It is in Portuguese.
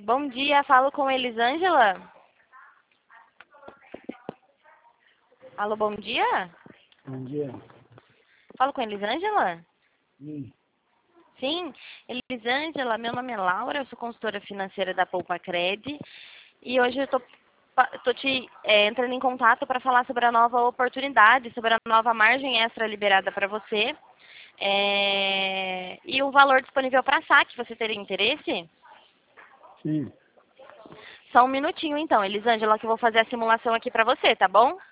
Bom dia, falo com Elisângela. Alô, bom dia? Bom dia. Falo com Elisângela? Sim. Sim, Elisângela, meu nome é Laura, eu sou consultora financeira da Poupa Cred e hoje eu tô te entrando em contato para falar sobre a nova oportunidade, sobre a nova margem extra liberada para você e o valor disponível para saque. Você teria interesse? Sim. Só um minutinho então, Elisângela, que eu vou fazer a simulação aqui para você, tá bom?